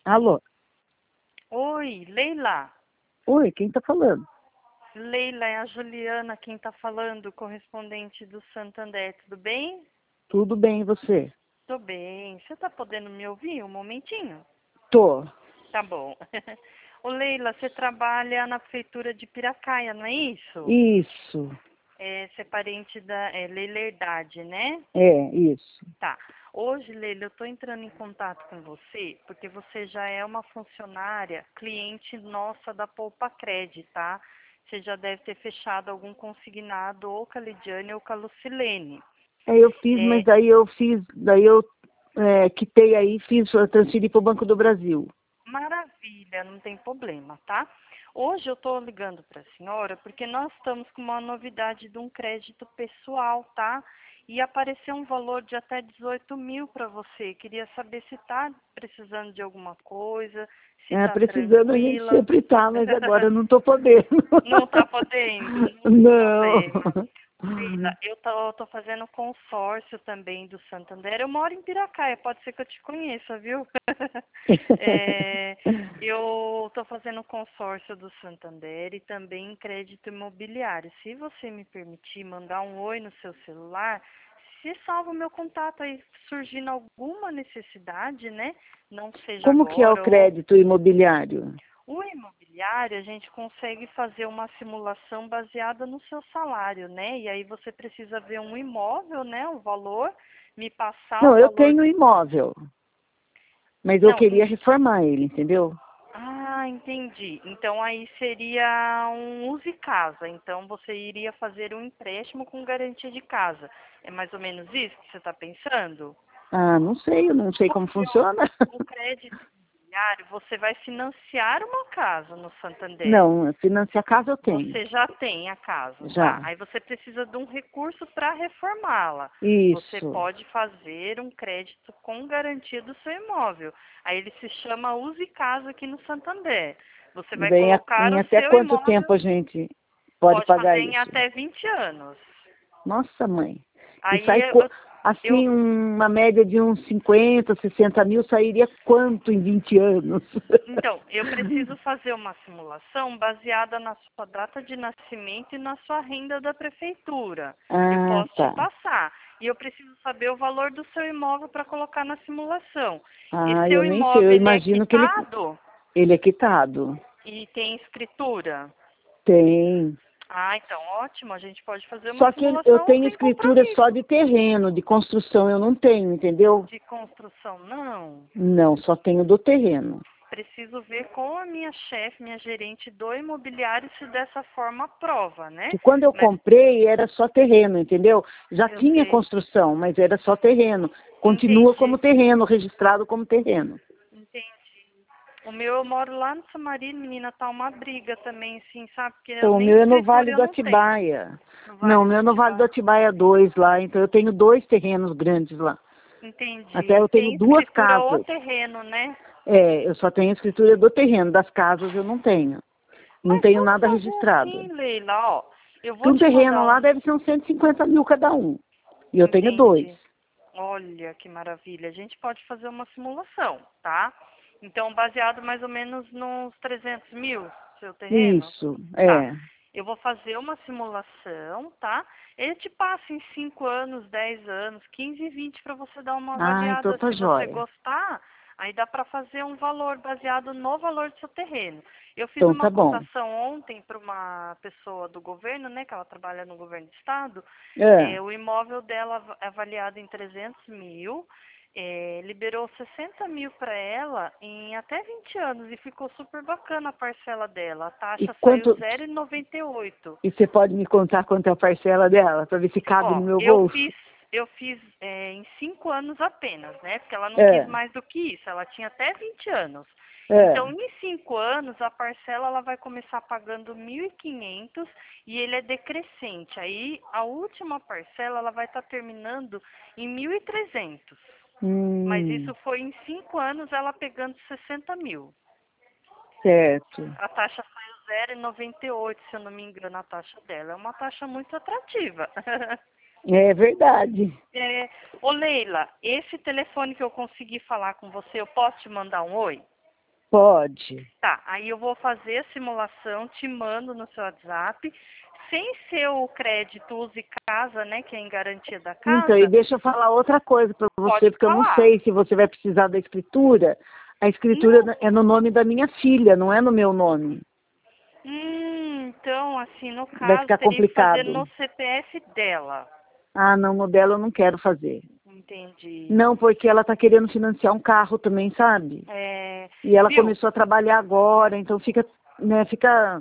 Alô? Oi, Leila. Oi, quem tá falando? Leila, é a Juliana quem tá falando, correspondente do Santander. Tudo bem? Tudo bem, e você? Tô bem. Você tá podendo me ouvir um momentinho? Tô. Tá bom. Ô, Leila, você trabalha na prefeitura de Piracaia, não é isso? Isso, Você é parente da Leila Herdade, né? isso. Tá. Hoje, Leila, eu tô entrando em contato com você porque você já é uma funcionária, cliente nossa da Poupa Cred, tá? Você já deve ter fechado algum consignado ou com a Lidiane ou com a Lucilene. Eu fiz, mas É, daí eu quitei aí, eu transferi para o Banco do Brasil. maravilha, não tem problema, tá? Hoje eu tô ligando para a senhora porque nós estamos com uma novidade de um crédito pessoal, tá? E apareceu um valor de até 18 mil para você. Queria saber se tá precisando de alguma coisa, se tá Precisando a gente tranquila. sempre tá, mas agora eu não tô podendo. Não tá podendo, não tem Não. problema. Leila, eu tô fazendo consórcio também do Santander. Eu moro em Piracaia, pode ser que eu te conheça, viu? Eu tô fazendo consórcio do Santander e também crédito imobiliário. Se você me permitir mandar um oi no seu celular, se salva o meu contato aí, surgindo alguma necessidade, né? Não seja Como que é o agora ou crédito imobiliário? o imobiliário, a gente consegue fazer uma simulação baseada no seu salário, né? E aí você precisa ver um imóvel, né? O valor, me passar o Não, eu valor. tenho imóvel, mas eu Não, queria reformar ele, entendeu? entendi. Então aí seria um use casa. Então você iria fazer um empréstimo com garantia de casa. É mais ou menos isso que você está pensando? Ah, não sei, eu não sei como Porque funciona. o crédito imobiliário, você vai financiar uma casa no Santander. Não, financiar casa eu tenho, Você já tem a casa, tá? já. Aí você precisa de um recurso para reformá-la. Você Isso. pode fazer um crédito com garantia do seu imóvel. Aí ele se chama Use Casa aqui no Santander. Você vai Daí colocar em o até seu quanto imóvel, tempo a gente pode pode pagar fazer em isso? até 20 anos. Nossa, mãe. E Aí sai, eu assim, uma média de uns 50, 60 mil, sairia quanto em 20 anos? Então, eu preciso fazer uma simulação baseada na sua data de nascimento e na sua renda da prefeitura. Eu Ah, posso te tá. passar. E eu preciso saber o valor do seu imóvel para colocar na simulação. E Ah, eu seu nem sei, eu imóvel, ele é imagino que quitado ele é quitado. e tem escritura? Tem. Então ótimo, a gente pode fazer uma Só que eu simulação tenho sem escritura só compromisso. de terreno, de construção eu não tenho, entendeu? De construção, não. Não, só tenho do terreno. Preciso ver com a minha chefe, minha gerente do imobiliário, se dessa forma aprova, né? Que quando eu Mas comprei era só terreno, entendeu? Já eu tinha sei, construção, mas era só terreno. Continua como entendi. terreno, registrado como terreno. Entendi. O meu, eu moro lá no Samarino, menina, tá uma briga também, assim, sabe? Porque eu Então, o nem meu é no escritura Vale eu do não tenho. Atibaia. No Não, o Vale do meu é no Vale do Atibaia. Atibaia 2 lá, então eu tenho dois terrenos grandes lá. Até Entendi. eu tenho Tem duas escritura ou casas. terreno, né? Eu só tenho escritura do terreno, das casas eu não tenho. Não Mas tenho vamos nada fazer registrado. assim, Leila, ó. Eu Que vou um te terreno mandar lá um. deve ser uns 150 mil cada um. E eu tenho dois. Entendi. Olha que maravilha. A gente pode fazer uma simulação, tá? Então, baseado mais ou menos nos 300 mil, seu terreno. Isso, Tá. é. Eu vou fazer uma simulação, tá? Ele te passa em 5 anos, 10 anos, 15 e 20 para você dar uma Ah, então avaliada. tá Se você jóia. gostar, aí dá para fazer um valor baseado no valor do seu terreno. Eu fiz Então uma tá bom. cotação ontem para uma pessoa do governo, né, que ela trabalha no governo do estado. É. O imóvel dela é avaliado em 300 mil. Liberou 60 mil para ela em até 20 anos e ficou super bacana a parcela dela. A E taxa saiu quanto. 0,98. E você pode me contar quanto é a parcela dela, para ver se cabe no Ó, meu eu bolso? fiz, eu fiz em 5 anos apenas, né? Porque ela não quis É, mais do que isso, ela tinha até 20 anos. é. Então, em 5 anos, a parcela ela vai começar pagando 1.500 e ele é decrescente. Aí, a última parcela ela vai estar terminando em 1.300. Mas Hum, isso foi em 5 anos ela pegando 60 mil. certo. A taxa saiu 0,98, se eu não me engano, a taxa dela. É uma taxa muito atrativa. É verdade. Ô Leila, esse telefone que eu consegui falar com você, eu posso te mandar um oi? Pode. Tá, aí eu vou fazer a simulação, te mando no seu WhatsApp. Sem ser o crédito Use Casa, né, que é em garantia da Então, e casa, deixa eu falar outra coisa para você, pode porque eu não falar. sei se você vai precisar da escritura. A escritura Não. é no nome da minha filha, não é no meu nome. Então, assim, no Vai caso, ficar teria que fazer complicado. no CPF dela. Ah, não, no dela eu não quero fazer. Entendi. Não, porque ela está querendo financiar um carro também, sabe? É, E ela viu? começou a trabalhar agora, então fica, né, fica...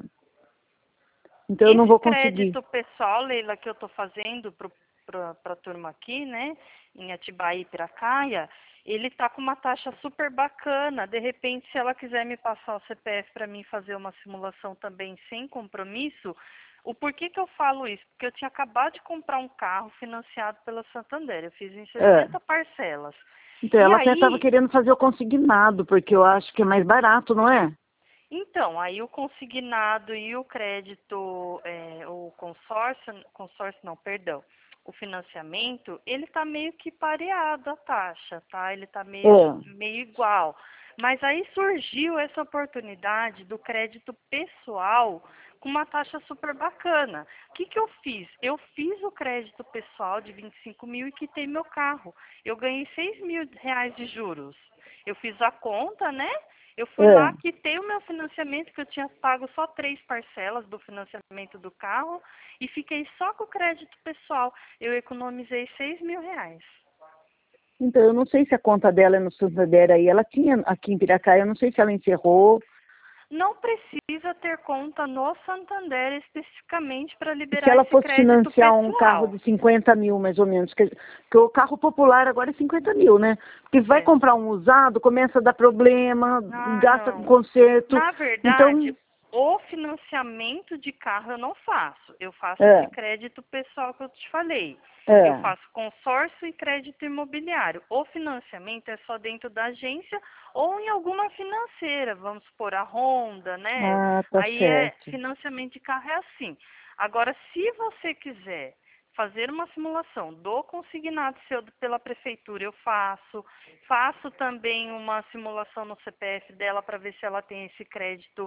Então eu não Esse vou conseguir. crédito pessoal, Leila, que eu estou fazendo para a turma aqui, né, em Atibaia e Piracaia, ele tá com uma taxa super bacana. De repente, se ela quiser me passar o CPF para mim fazer uma simulação também sem compromisso, o porquê que eu falo isso? Porque eu tinha acabado de comprar um carro financiado pela Santander. Eu fiz em É. 60 parcelas. Então E ela até estava aí, querendo fazer o consignado, porque eu acho que é mais barato, não é? então, aí o consignado e o crédito, o consórcio não, perdão, o financiamento, ele está meio que pareado a taxa, tá? Ele está É. meio igual. Mas aí surgiu essa oportunidade do crédito pessoal com uma taxa super bacana. O que que eu fiz? Eu fiz o crédito pessoal de 25 mil e quitei meu carro. Eu ganhei 6 mil reais de juros. Eu fiz a conta, né? Eu fui lá, É. quitei o meu financiamento, que eu tinha pago só 3 parcelas do financiamento do carro, e fiquei só com o crédito pessoal. Eu economizei 6 mil reais. Então eu não sei se a conta dela é no Santander aí. Ela tinha aqui em Piracaia, eu não sei se ela encerrou. Não precisa ter conta no Santander especificamente para E se liberar ela esse fosse crédito financiar um carro pessoal. de 50 mil, mais ou menos, que o carro popular agora é 50 mil, né? Porque vai É. comprar um usado, começa a dar problema, Ah, gasta com não. conserto. Na Então, verdade, o financiamento de carro eu não faço. Eu faço esse é, crédito pessoal que eu te falei. Eu é. faço consórcio e crédito imobiliário. O financiamento é só dentro da agência ou em alguma financeira, vamos supor a Honda, né? Ah, tá Aí é certo. financiamento de carro é assim. Agora, se você quiser fazer uma simulação do consignado seu pela prefeitura, eu faço. Faço também uma simulação no CPF dela para ver se ela tem esse crédito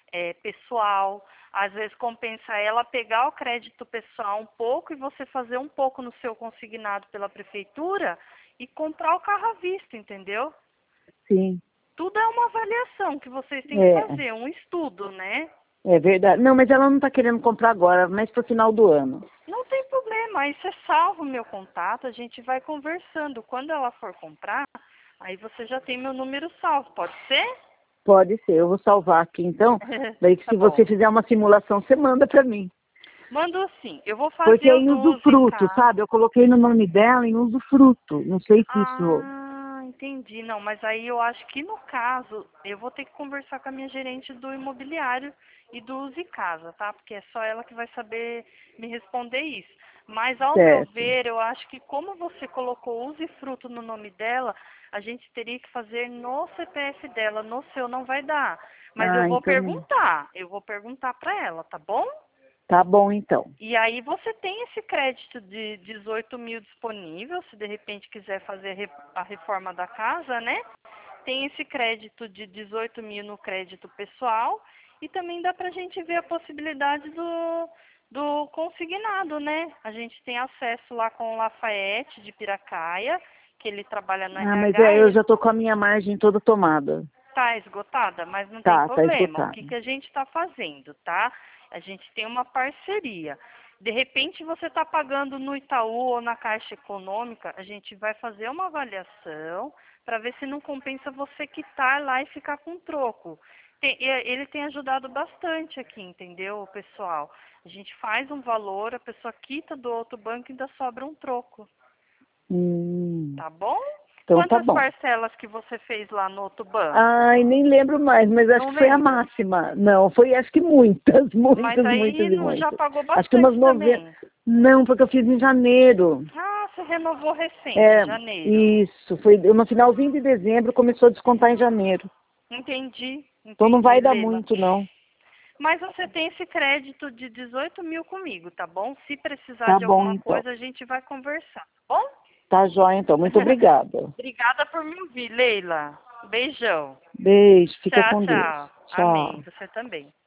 pessoal. Às vezes compensa ela pegar o crédito pessoal um pouco e você fazer um pouco no seu consignado pela prefeitura e comprar o carro à vista, entendeu? Sim, Tudo é uma avaliação que vocês têm que é, fazer, um estudo, né? é verdade. Não, mas ela não está querendo comprar agora, mas para o final do ano. Não tem problema, aí você salva o meu contato, a gente vai conversando. Quando ela for comprar, aí você já tem meu número salvo, pode ser? Pode ser, eu vou salvar aqui então. Daí que Tá se você bom. fizer uma simulação, você manda para mim. Mando assim, eu vou Porque fazer é o em do usufruto, Zika. sabe? Eu coloquei no nome dela em usufruto. Não sei se isso... Ah, entendi. Não, mas aí eu acho que no caso, eu vou ter que conversar com a minha gerente do imobiliário e do Use Casa, tá? Porque é só ela que vai saber me responder isso. Mas ao meu Certo. ver, eu acho que como você colocou usufruto no nome dela, a gente teria que fazer no CPF dela, no seu não vai dar. Mas Ah, então... eu vou perguntar para ela, tá bom? Tá bom, então. E aí você tem esse crédito de 18 mil disponível, se de repente quiser fazer a reforma da casa, né? Tem esse crédito de 18 mil no crédito pessoal e também dá pra gente ver a possibilidade do consignado, né? A gente tem acesso lá com o Lafayette de Piracaia, que ele trabalha no Ah, mas RH, eu ele já tô com a minha margem toda tomada. tá esgotada, mas não tem Tá problema. O esgotada. que que a gente está fazendo, tá? A gente tem uma parceria. De repente você está pagando no Itaú ou na Caixa Econômica, a gente vai fazer uma avaliação para ver se não compensa você quitar lá e ficar com troco. Ele tem ajudado bastante aqui, entendeu, pessoal? A gente faz um valor, a pessoa quita do outro banco e ainda sobra um troco, Hum, tá bom? então tá Quantas bom. parcelas que você fez lá no outro banco? Ai, nem lembro mais, mas acho Não que foi a lembra? máxima. Não, foi acho que muitas, Mas muitas, aí muitas e já muitas. pagou Acho que umas bastante 90. também. Não, porque eu fiz em janeiro. Ah, você renovou recente, É, janeiro. isso, foi no finalzinho de dezembro, começou a descontar em janeiro. Entendi, Então não entendi, vai dar Leila. muito, não. Mas você tem esse crédito de 18 mil comigo, tá bom? Se precisar Tá de bom, alguma então. coisa, a gente vai conversar, tá bom? Tá jóia, então. Muito obrigada. Obrigada por me ouvir, Leila. Beijão. Beijo, fica Tchau, com Deus. tchau. Amém. Tchau. Você também.